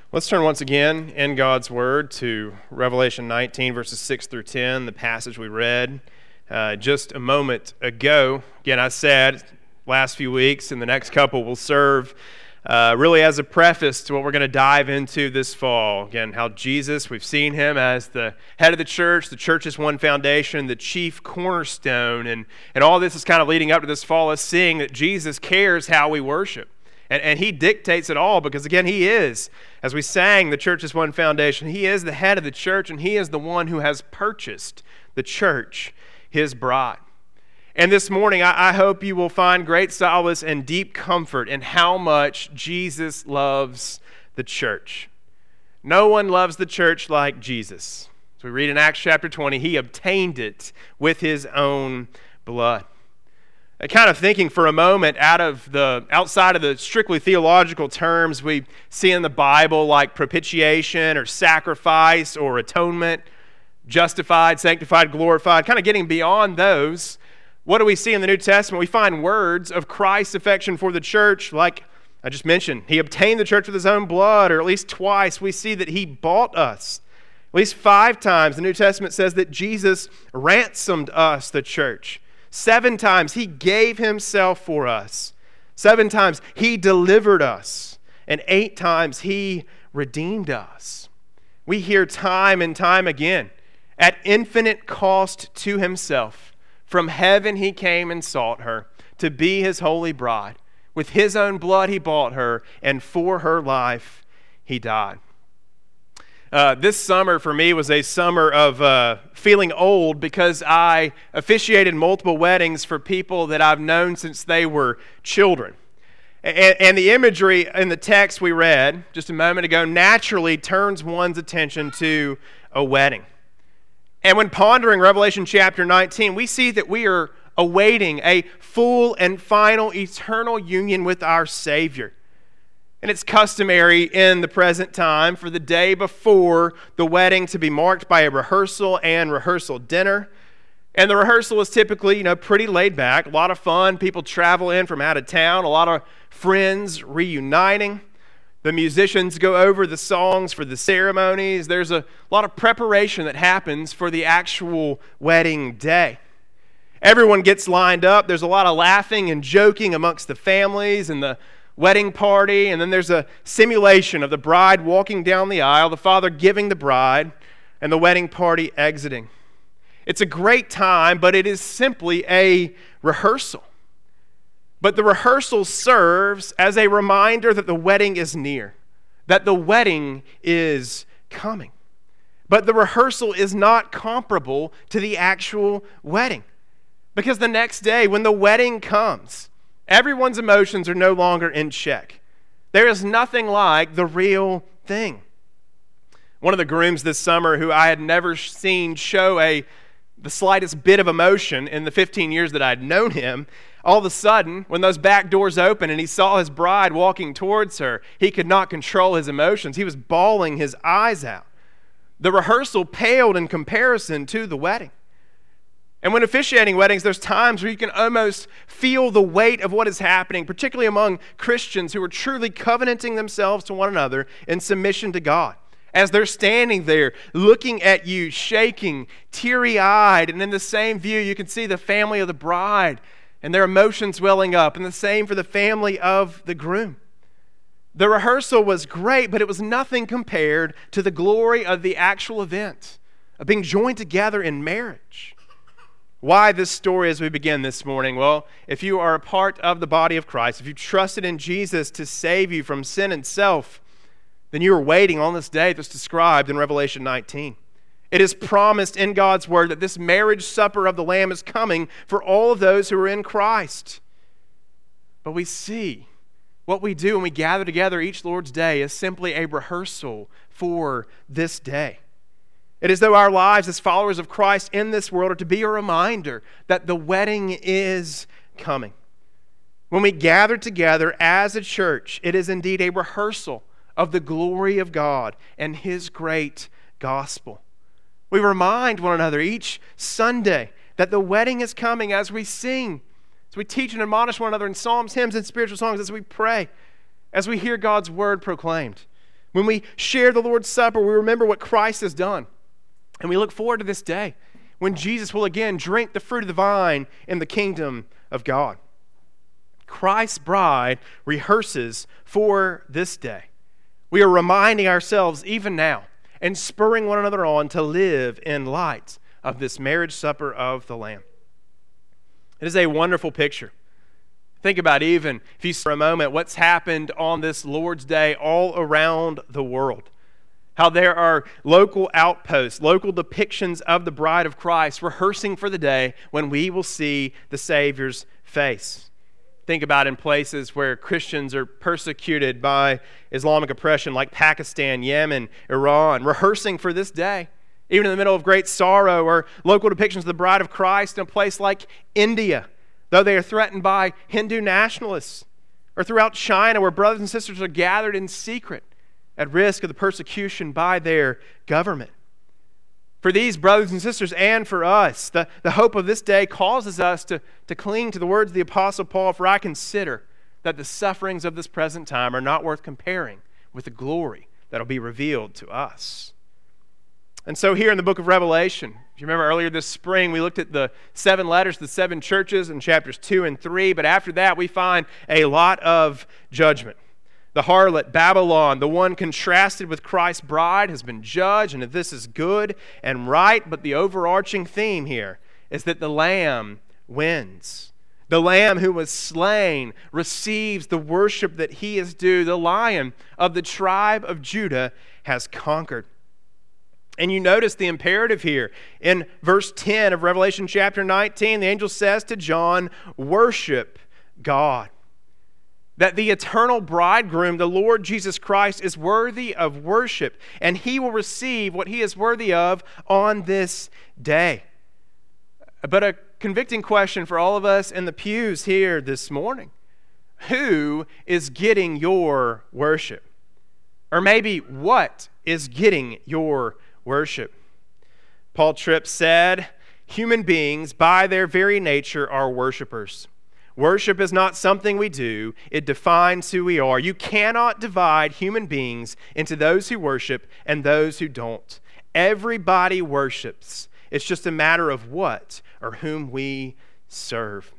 Let's turn once again in God's Word to Revelation 19, verses 6 through 10, the passage we read just a moment ago. Again, I said last few weeks and the next couple will serve really as a preface to what we're going to dive into this fall. Again, how Jesus, we've seen him as the head of the church's one foundation, the chief cornerstone, and all this is kind of leading up to this fall, is seeing that Jesus cares how we worship. And he dictates it all because, again, he is, as we sang, the church's one foundation. He is the head of the church, and he is the one who has purchased the church, his bride. And this morning, I hope you will find great solace and deep comfort in how much Jesus loves the church. No one loves the church like Jesus. As we read in Acts chapter 20, he obtained it with his own blood. Kind of thinking for a moment outside of the strictly theological terms we see in the Bible, like propitiation or sacrifice or atonement, justified, sanctified, glorified, kind of getting beyond those, what do we see in the New Testament? We find words of Christ's affection for the church, like I just mentioned. He obtained the church with his own blood, or at least twice we see that he bought us. At least 5 times the New Testament says that Jesus ransomed us, the church. 7 times he gave himself for us. 7 times he delivered us. And 8 times he redeemed us. We hear time and time again, at infinite cost to himself, from heaven he came and sought her to be his holy bride. With his own blood he bought her, and for her life he died. This summer for me was a summer of feeling old because I officiated multiple weddings for people that I've known since they were children. And the imagery in the text we read just a moment ago naturally turns one's attention to a wedding. And when pondering Revelation chapter 19, we see that we are awaiting a full and final eternal union with our Savior. And it's customary in the present time for the day before the wedding to be marked by a rehearsal and rehearsal dinner. And the rehearsal is typically, pretty laid back, a lot of fun. People travel in from out of town, a lot of friends reuniting. The musicians go over the songs for the ceremonies. There's a lot of preparation that happens for the actual wedding day. Everyone gets lined up. There's a lot of laughing and joking amongst the families and the wedding party, and then there's a simulation of the bride walking down the aisle, the father giving the bride, and the wedding party exiting. It's a great time, but it is simply a rehearsal. But the rehearsal serves as a reminder that the wedding is near, that the wedding is coming. But the rehearsal is not comparable to the actual wedding, because the next day, when the wedding comes, everyone's emotions are no longer in check. There is nothing like the real thing. One of the grooms this summer who I had never seen show the slightest bit of emotion in the 15 years that I'd known him, all of a sudden, when those back doors opened and he saw his bride walking towards her, he could not control his emotions. He was bawling his eyes out. The rehearsal paled in comparison to the wedding. And when officiating weddings, there's times where you can almost feel the weight of what is happening, particularly among Christians who are truly covenanting themselves to one another in submission to God. As they're standing there looking at you, shaking, teary-eyed, and in the same view, you can see the family of the bride and their emotions welling up, and the same for the family of the groom. The rehearsal was great, but it was nothing compared to the glory of the actual event of being joined together in marriage. Why this story as we begin this morning? Well, if you are a part of the body of Christ, if you trusted in Jesus to save you from sin and self, then you are waiting on this day that's described in Revelation 19. It is promised in God's Word that this marriage supper of the Lamb is coming for all of those who are in Christ. But we see what we do when we gather together each Lord's Day is simply a rehearsal for this day. It is though our lives as followers of Christ in this world are to be a reminder that the wedding is coming. When we gather together as a church, it is indeed a rehearsal of the glory of God and His great gospel. We remind one another each Sunday that the wedding is coming as we sing, as we teach and admonish one another in psalms, hymns, and spiritual songs, as we pray, as we hear God's word proclaimed. When we share the Lord's Supper, we remember what Christ has done. And we look forward to this day when Jesus will again drink the fruit of the vine in the kingdom of God. Christ's bride rehearses for this day. We are reminding ourselves even now and spurring one another on to live in light of this marriage supper of the Lamb. It is a wonderful picture. Think about even, if you see for a moment, what's happened on this Lord's Day all around the world. How there are local outposts, local depictions of the bride of Christ rehearsing for the day when we will see the Savior's face. Think about in places where Christians are persecuted by Islamic oppression like Pakistan, Yemen, Iran, rehearsing for this day. Even in the middle of great sorrow, or local depictions of the bride of Christ in a place like India, though they are threatened by Hindu nationalists, or throughout China where brothers and sisters are gathered in secret at risk of the persecution by their government. For these brothers and sisters and for us, the hope of this day causes us to cling to the words of the Apostle Paul, for I consider that the sufferings of this present time are not worth comparing with the glory that will be revealed to us. And so here in the book of Revelation, if you remember earlier this spring, we looked at the 7 letters to the 7 churches in chapters 2 and 3, but after that we find a lot of judgment. The harlot, Babylon, the one contrasted with Christ's bride, has been judged, and if this is good and right, but the overarching theme here is that the Lamb wins. The Lamb who was slain receives the worship that he is due. The Lion of the tribe of Judah has conquered. And you notice the imperative here. In verse 10 of Revelation chapter 19, the angel says to John, worship God. That the eternal bridegroom, the Lord Jesus Christ, is worthy of worship, and he will receive what he is worthy of on this day. But a convicting question for all of us in the pews here this morning: who is getting your worship? Or maybe what is getting your worship? Paul Tripp said, human beings by their very nature are worshipers. Worship is not something we do, it defines who we are. You cannot divide human beings into those who worship and those who don't. Everybody worships. It's just a matter of what or whom we serve.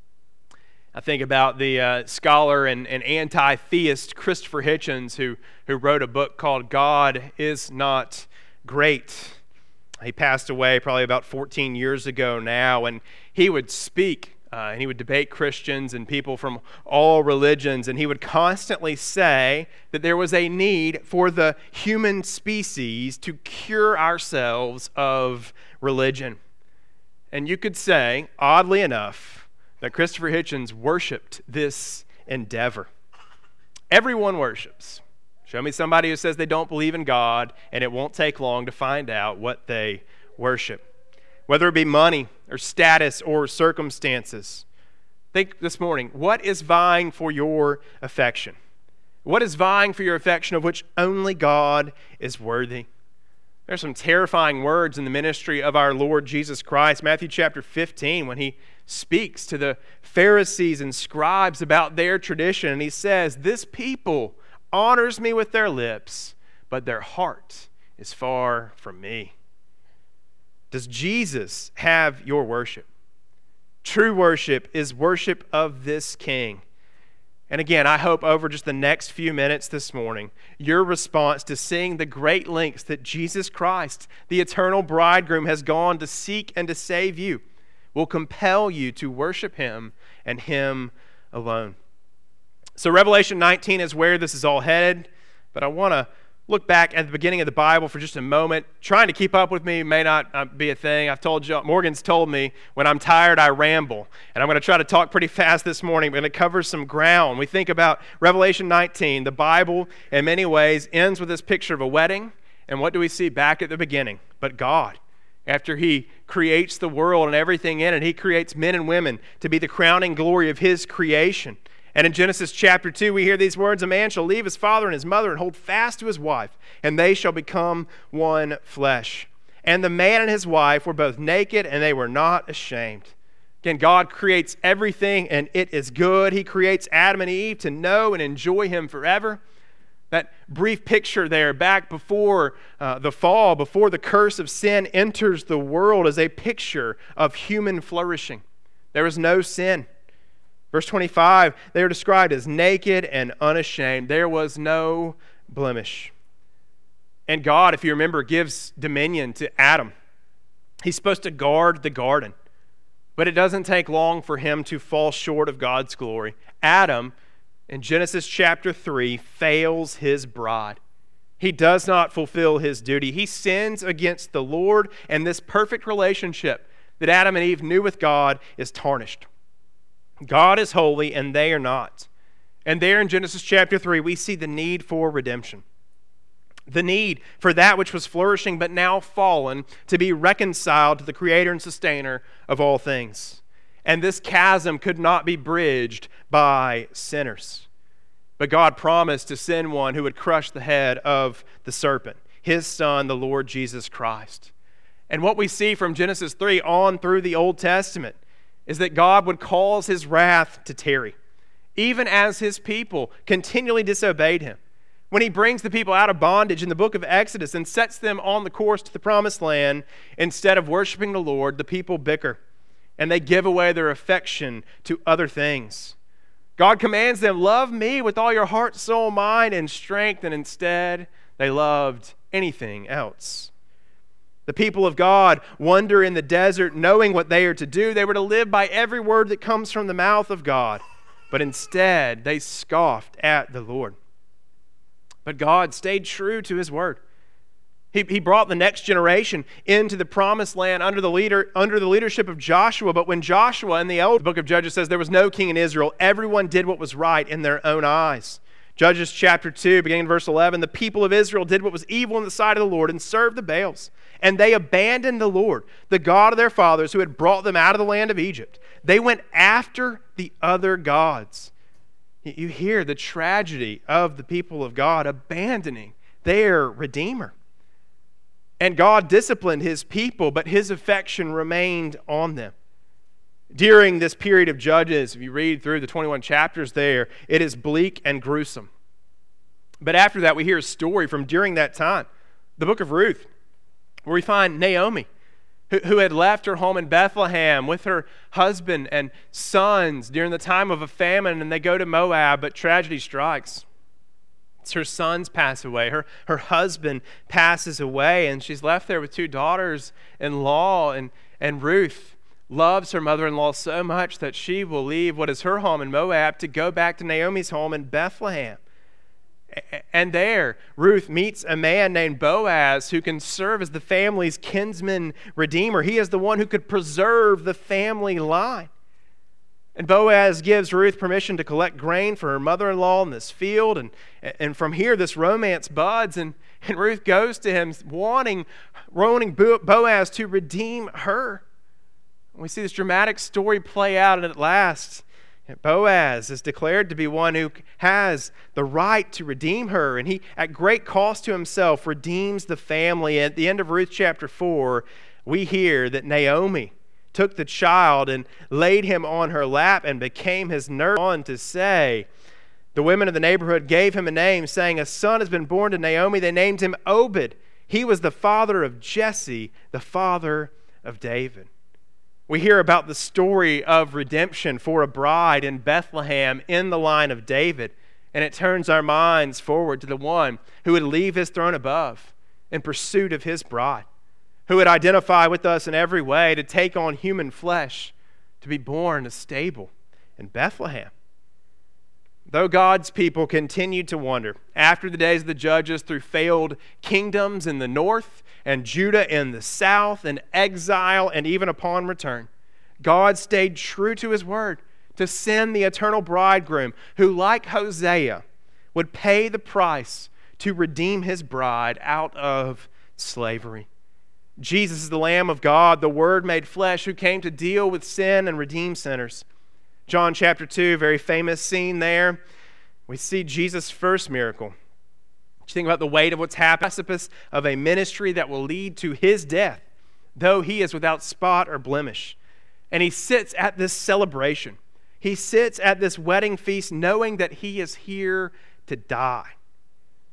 I think about the scholar and anti-theist Christopher Hitchens, who wrote a book called God Is Not Great. He passed away probably about 14 years ago now, and he would speak and he would debate Christians and people from all religions, and he would constantly say that there was a need for the human species to cure ourselves of religion. And you could say, oddly enough, that Christopher Hitchens worshipped this endeavor. Everyone worships. Show me somebody who says they don't believe in God, and it won't take long to find out what they worship. Whether it be money or status or circumstances. Think this morning, what is vying for your affection? What is vying for your affection of which only God is worthy? There are some terrifying words in the ministry of our Lord Jesus Christ. Matthew chapter 15, when he speaks to the Pharisees and scribes about their tradition, and he says, this people honors me with their lips, but their heart is far from me. Does Jesus have your worship? True worship is worship of this King. And again, I hope over just the next few minutes this morning, your response to seeing the great lengths that Jesus Christ, the eternal bridegroom, has gone to seek and to save you, will compel you to worship him and him alone. So Revelation 19 is where this is all headed, but I want to look back at the beginning of the Bible for just a moment. Trying to keep up with me may not be a thing. I've told you, Morgan's told me, when I'm tired, I ramble. And I'm going to try to talk pretty fast this morning. We're going to cover some ground. We think about Revelation 19. The Bible, in many ways, ends with this picture of a wedding. And what do we see back at the beginning? But God. After he creates the world and everything in it, he creates men and women to be the crowning glory of his creation. And in Genesis chapter 2, we hear these words, a man shall leave his father and his mother and hold fast to his wife, and they shall become one flesh. And the man and his wife were both naked, and they were not ashamed. Again, God creates everything, and it is good. He creates Adam and Eve to know and enjoy him forever. That brief picture there back before the fall, before the curse of sin enters the world, is a picture of human flourishing. There was no sin. Verse 25, they are described as naked and unashamed. There was no blemish. And God, if you remember, gives dominion to Adam. He's supposed to guard the garden. But it doesn't take long for him to fall short of God's glory. Adam, in Genesis chapter 3, fails his bride. He does not fulfill his duty. He sins against the Lord, and this perfect relationship that Adam and Eve knew with God is tarnished. God is holy, and they are not. And there in Genesis chapter 3, we see the need for redemption. The need for that which was flourishing but now fallen to be reconciled to the Creator and Sustainer of all things. And this chasm could not be bridged by sinners. But God promised to send one who would crush the head of the serpent, his Son, the Lord Jesus Christ. And what we see from Genesis 3 on through the Old Testament is that God would cause his wrath to tarry, even as his people continually disobeyed him. When he brings the people out of bondage in the book of Exodus and sets them on the course to the promised land, instead of worshiping the Lord, the people bicker and they give away their affection to other things. God commands them, love me with all your heart, soul, mind, and strength, and instead they loved anything else. The people of God wander in the desert knowing what they are to do. They were to live by every word that comes from the mouth of God, but instead they scoffed at the Lord. But God stayed true to his word. He brought the next generation into the promised land under the leadership of Joshua. But when Joshua in the old book of Judges says there was no king in Israel, everyone did what was right in their own eyes. Judges chapter 2, beginning in verse 11, the people of Israel did what was evil in the sight of the Lord and served the Baals. And they abandoned the Lord, the God of their fathers, who had brought them out of the land of Egypt. They went after the other gods. You hear the tragedy of the people of God abandoning their Redeemer. And God disciplined his people, but his affection remained on them. During this period of Judges, if you read through the 21 chapters there, it is bleak and gruesome. But after that, we hear a story from during that time, the book of Ruth, where we find Naomi, who had left her home in Bethlehem with her husband and sons during the time of a famine, and they go to Moab, but tragedy strikes. Her sons pass away. Her husband passes away, and she's left there with two daughters-in-law. And Ruth loves her mother-in-law so much that she will leave what is her home in Moab to go back to Naomi's home in Bethlehem. And there, Ruth meets a man named Boaz who can serve as the family's kinsman redeemer. He is the one who could preserve the family line. And Boaz gives Ruth permission to collect grain for her mother-in-law in this field. And from here, this romance buds. And Ruth goes to him wanting Boaz to redeem her. We see this dramatic story play out, and at last, Boaz is declared to be one who has the right to redeem her. And he, at great cost to himself, redeems the family. At the end of Ruth chapter 4, we hear that Naomi took the child and laid him on her lap and became his nurse. On to say, the women of the neighborhood gave him a name, saying, a son has been born to Naomi. They named him Obed. He was the father of Jesse, the father of David. We hear about the story of redemption for a bride in Bethlehem in the line of David, and it turns our minds forward to the one who would leave his throne above in pursuit of his bride, who would identify with us in every way to take on human flesh, to be born in a stable in Bethlehem. Though God's people continued to wander after the days of the judges through failed kingdoms in the north and Judah in the south and exile and even upon return, God stayed true to his word to send the eternal bridegroom who, like Hosea, would pay the price to redeem his bride out of slavery. Jesus is the Lamb of God, the Word made flesh, who came to deal with sin and redeem sinners. John chapter 2, very famous scene there. We see Jesus' first miracle. You think about the weight of what's happened, precipice of a ministry that will lead to his death, though he is without spot or blemish. And he sits at this celebration. He sits at this wedding feast knowing that he is here to die.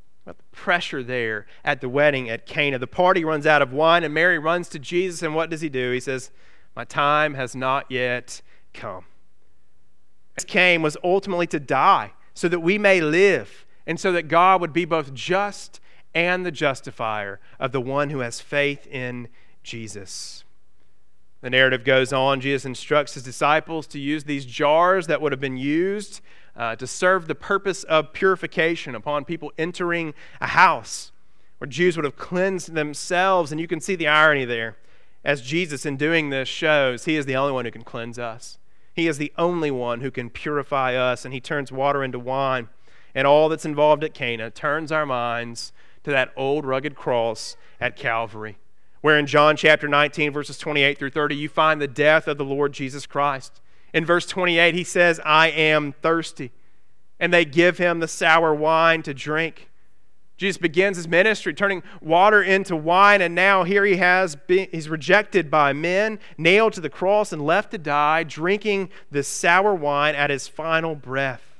pressure there at the wedding at Cana. The party runs out of wine, and Mary runs to Jesus, and what does he do? He says, "My time has not yet come." Jesus came was ultimately to die so that we may live, and so that God would be both just and the justifier of the one who has faith in Jesus. The narrative goes on. Jesus instructs his disciples to use these jars that would have been used to serve the purpose of purification upon people entering a house where Jews would have cleansed themselves. And you can see the irony there, as Jesus in doing this shows he is the only one who can cleanse us. He is the only one who can purify us, and he turns water into wine. And all that's involved at Cana turns our minds to that old rugged cross at Calvary, where in John chapter 19, verses 28 through 30, you find the death of the Lord Jesus Christ. In verse 28, he says, "I am thirsty." And they give him the sour wine to drink. Jesus begins his ministry, turning water into wine, and now here he's rejected by men, nailed to the cross and left to die, drinking this sour wine at his final breath.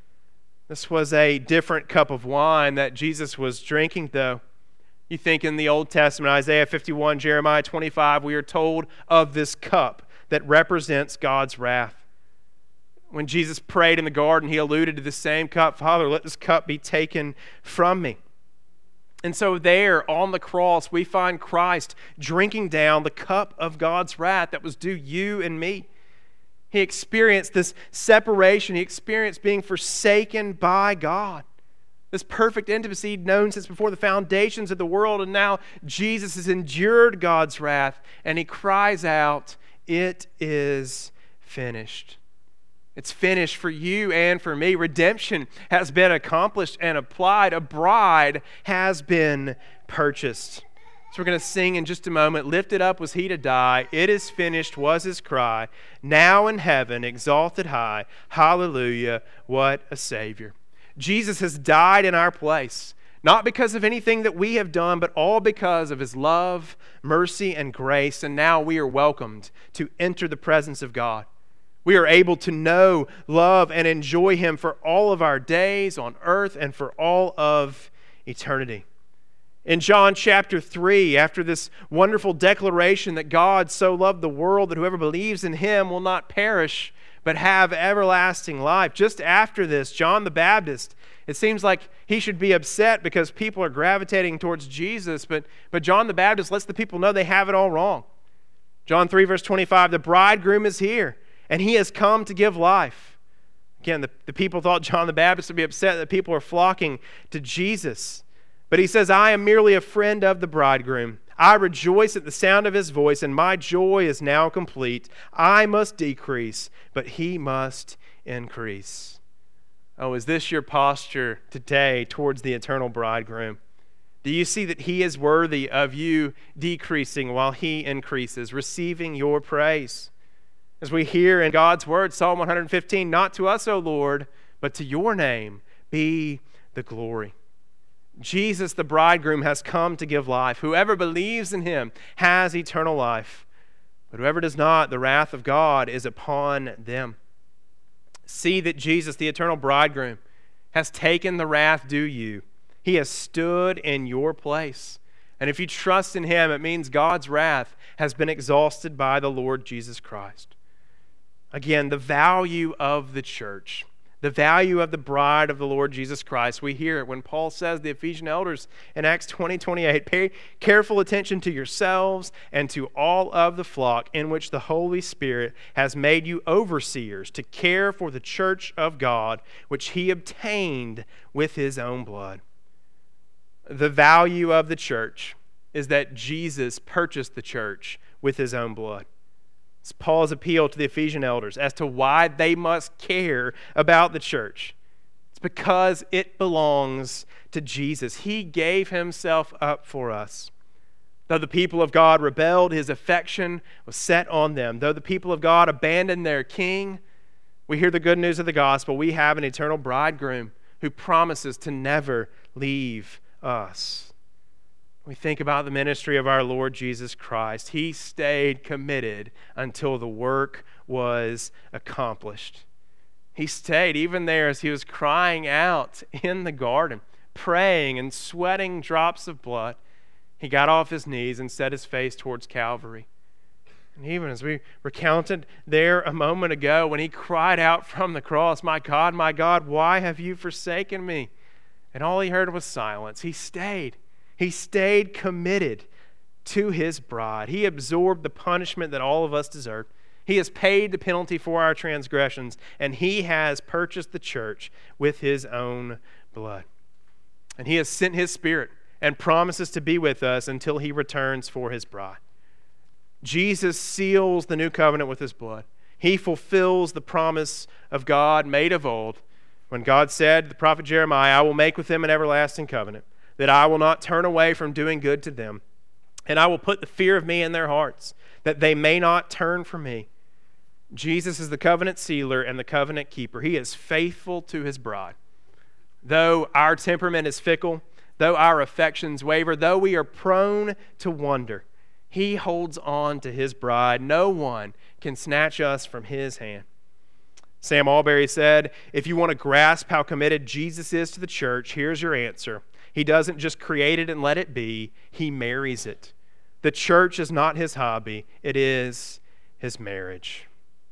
This was a different cup of wine that Jesus was drinking, though. You think in the Old Testament, Isaiah 51, Jeremiah 25, we are told of this cup that represents God's wrath. When Jesus prayed in the garden, he alluded to the same cup. "Father, let this cup be taken from me." And so there on the cross, we find Christ drinking down the cup of God's wrath that was due you and me. He experienced this separation. He experienced being forsaken by God. This perfect intimacy he'd known since before the foundations of the world, and now Jesus has endured God's wrath, and he cries out, "It is finished." It's finished for you and for me. Redemption has been accomplished and applied. A bride has been purchased. So we're going to sing in just a moment. "Lifted up was he to die. It is finished was his cry. Now in heaven, exalted high. Hallelujah, what a Savior." Jesus has died in our place, not because of anything that we have done, but all because of his love, mercy, and grace. And now we are welcomed to enter the presence of God. We are able to know, love, and enjoy him for all of our days on earth and for all of eternity. In John chapter 3, after this wonderful declaration that God so loved the world that whoever believes in him will not perish but have everlasting life, just after this, John the Baptist, it seems like he should be upset because people are gravitating towards Jesus, but John the Baptist lets the people know they have it all wrong. John 3, verse 25, "The bridegroom is here, and he has come to give life." Again, the people thought John the Baptist would be upset that people are flocking to Jesus. But he says, "I am merely a friend of the bridegroom. I rejoice at the sound of his voice, and my joy is now complete. I must decrease, but he must increase." Oh, is this your posture today towards the eternal bridegroom? Do you see that he is worthy of you decreasing while he increases, receiving your praise? As we hear in God's word, Psalm 115, "Not to us, O Lord, but to your name be the glory." Jesus, the bridegroom, has come to give life. Whoever believes in him has eternal life. But whoever does not, the wrath of God is upon them. See that Jesus, the eternal bridegroom, has taken the wrath due you. He has stood in your place. And if you trust in him, it means God's wrath has been exhausted by the Lord Jesus Christ. Again, the value of the church, the value of the bride of the Lord Jesus Christ, we hear it when Paul says to the Ephesian elders in Acts 20:28, "Pay careful attention to yourselves and to all of the flock in which the Holy Spirit has made you overseers to care for the church of God, which he obtained with his own blood." The value of the church is that Jesus purchased the church with his own blood. It's Paul's appeal to the Ephesian elders as to why they must care about the church. It's because it belongs to Jesus. He gave himself up for us. Though the people of God rebelled, his affection was set on them. Though the people of God abandoned their king, we hear the good news of the gospel. We have an eternal bridegroom who promises to never leave us. We think about the ministry of our Lord Jesus Christ. He stayed committed until the work was accomplished. He stayed even there as he was crying out in the garden, praying and sweating drops of blood, he got off his knees and set his face towards Calvary. And even as we recounted there a moment ago, when he cried out from the cross, my God, why have you forsaken me?" And all he heard was silence. He stayed. He stayed committed to his bride. He absorbed the punishment that all of us deserve. He has paid the penalty for our transgressions, and he has purchased the church with his own blood. And he has sent his Spirit and promises to be with us until he returns for his bride. Jesus seals the new covenant with his blood. He fulfills the promise of God made of old when God said to the prophet Jeremiah, "I will make with them an everlasting covenant, that I will not turn away from doing good to them. And I will put the fear of me in their hearts, that they may not turn from me." Jesus is the covenant sealer and the covenant keeper. He is faithful to his bride. Though our temperament is fickle, though our affections waver, though we are prone to wander, he holds on to his bride. No one can snatch us from his hand. Sam Allberry said, "If you want to grasp how committed Jesus is to the church, here's your answer. He doesn't just create it and let it be. He marries it. The church is not his hobby. It is his marriage."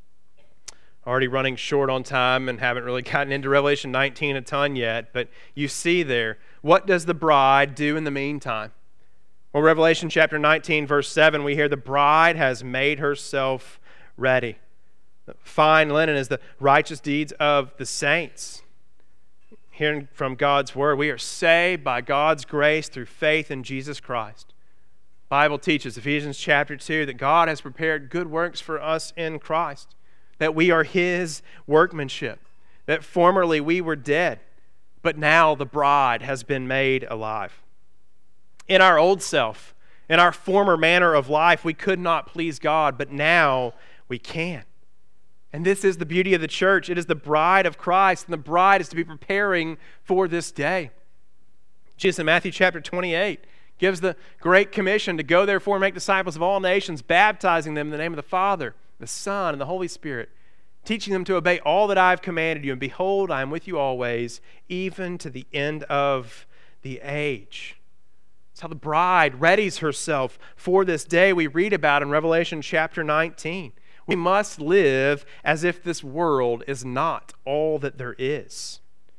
Already running short on time and haven't really gotten into Revelation 19 a ton yet, but you see there, what does the bride do in the meantime? Well, Revelation chapter 19, verse 7, we hear the bride has made herself ready. Fine linen is the righteous deeds of the saints. Hearing from God's word, we are saved by God's grace through faith in Jesus Christ. The Bible teaches, Ephesians chapter 2, that God has prepared good works for us in Christ, that we are his workmanship, that formerly we were dead, but now the bride has been made alive. In our old self, in our former manner of life, we could not please God, but now we can. And this is the beauty of the church. It is the bride of Christ, and the bride is to be preparing for this day. Jesus in Matthew chapter 28 gives the Great Commission to go therefore and make disciples of all nations, baptizing them in the name of the Father, the Son, and the Holy Spirit, teaching them to obey all that I have commanded you. And behold, I am with you always, even to the end of the age. That's how the bride readies herself for this day we read about in Revelation chapter 19. We must live as if this world is not all that there is.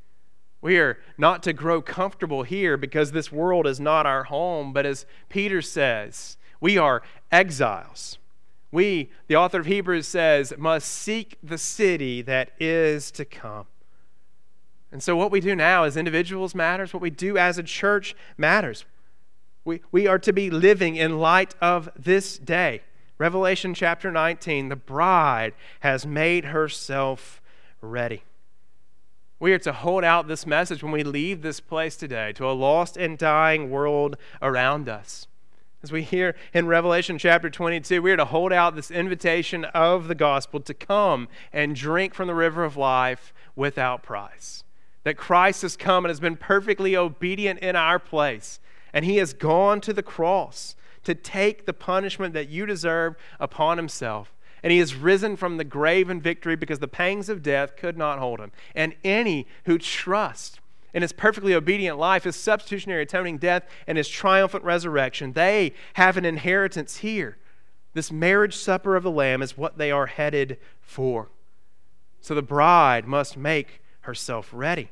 We are not to grow comfortable here because this world is not our home, but as Peter says, we are exiles. We, the author of Hebrews says, must seek the city that is to come. And so what we do now as individuals matters. What we do as a church matters. We are to be living in light of this day. Revelation chapter 19, the bride has made herself ready. We are to hold out this message when we leave this place today to a lost and dying world around us. As we hear in Revelation chapter 22, we are to hold out this invitation of the gospel to come and drink from the river of life without price. That Christ has come and has been perfectly obedient in our place, and he has gone to the cross to take the punishment that you deserve upon himself. And he has risen from the grave in victory because the pangs of death could not hold him. And any who trust in his perfectly obedient life, his substitutionary atoning death, and his triumphant resurrection, they have an inheritance here. This marriage supper of the Lamb is what they are headed for. So the bride must make herself ready.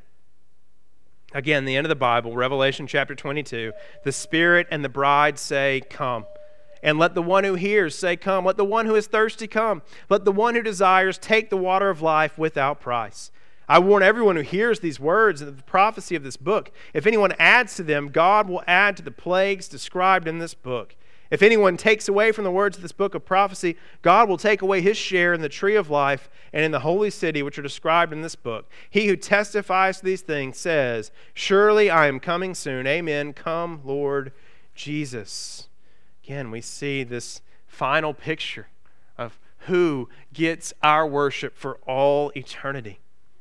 Again, the end of the Bible, Revelation chapter 22, the Spirit and the bride say, "Come." And let the one who hears say, "Come." Let the one who is thirsty come. Let the one who desires take the water of life without price. I warn everyone who hears these words and the prophecy of this book. If anyone adds to them, God will add to the plagues described in this book. If anyone takes away from the words of this book of prophecy, God will take away his share in the tree of life and in the holy city which are described in this book. He who testifies to these things says, "Surely I am coming soon. Amen. Come, Lord Jesus." Again, we see this final picture of who gets our worship for all eternity.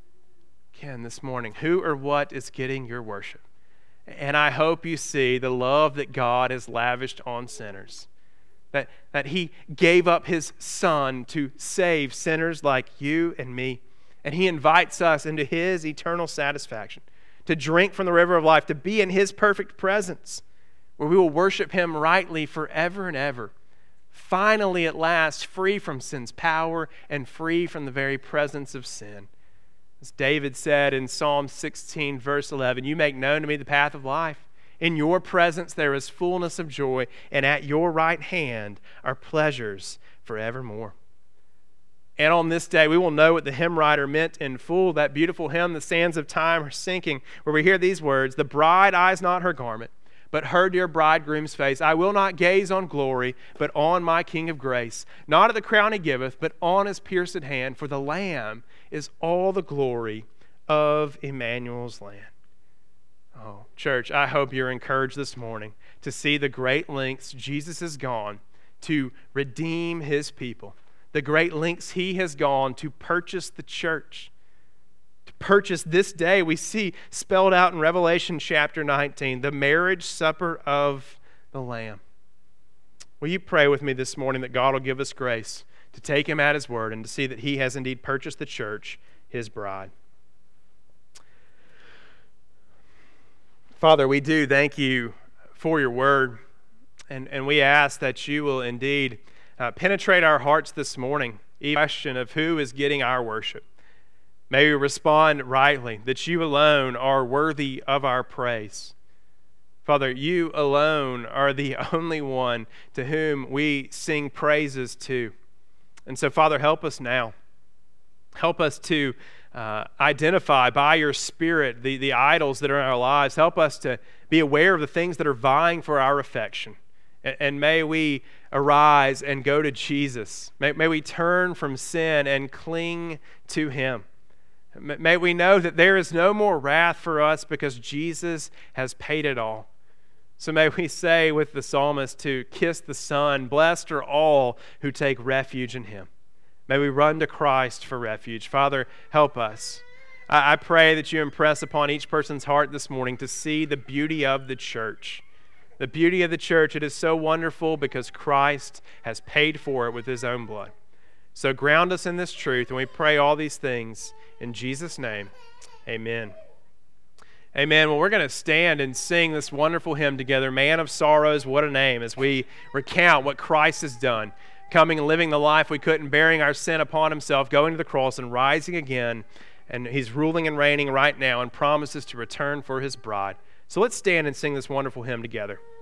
Again, this morning, who or what is getting your worship? And I hope you see the love that God has lavished on sinners. That he gave up his Son to save sinners like you and me. And he invites us into his eternal satisfaction. to drink from the river of life, to be in His perfect presence, where we will worship Him rightly forever and ever. Finally, at last, free from sin's power and free from the very presence of sin. As David said in Psalm 16, verse 11, "You make known to me the path of life. In your presence there is fullness of joy, and at your right hand are pleasures forevermore." And on this day, we will know what the hymn writer meant in full, that beautiful hymn, "The Sands of Time Are Sinking," where we hear these words, "The bride eyes not her garment, but her dear bridegroom's face. I will not gaze on glory, but on my King of grace. Not at the crown He giveth, but on His pierced hand. For the Lamb is all the glory of Emmanuel's land." Oh, church, I hope you're encouraged this morning to see the great lengths Jesus has gone to redeem His people, the great lengths He has gone to purchase the church, to purchase this day we see spelled out in Revelation chapter 19, the marriage supper of the Lamb. Will you pray with me this morning that God will give us grace to take Him at His word and to see that He has indeed purchased the church, His bride. Father, we do thank You for Your word, and we ask that You will indeed penetrate our hearts this morning, the question of who is getting our worship. May we respond rightly, that You alone are worthy of our praise. Father, You alone are the only one to whom we sing praises to. And so, Father, help us now. Help us to identify by Your Spirit the idols that are in our lives. Help us to be aware of the things that are vying for our affection. And may we arise and go to Jesus. May we turn from sin and cling to Him. May we know that there is no more wrath for us because Jesus has paid it all. So may we say with the psalmist to kiss the Son, "Blessed are all who take refuge in Him." May we run to Christ for refuge. Father, help us. I pray that You impress upon each person's heart this morning to see the beauty of the church. The beauty of the church, it is so wonderful because Christ has paid for it with His own blood. So ground us in this truth, and we pray all these things in Jesus' name. Amen. Amen. Well, we're going to stand and sing this wonderful hymn together, "Man of Sorrows, What a Name," as we recount what Christ has done, coming and living the life we couldn't, bearing our sin upon Himself, going to the cross and rising again. And He's ruling and reigning right now and promises to return for His bride. So let's stand and sing this wonderful hymn together.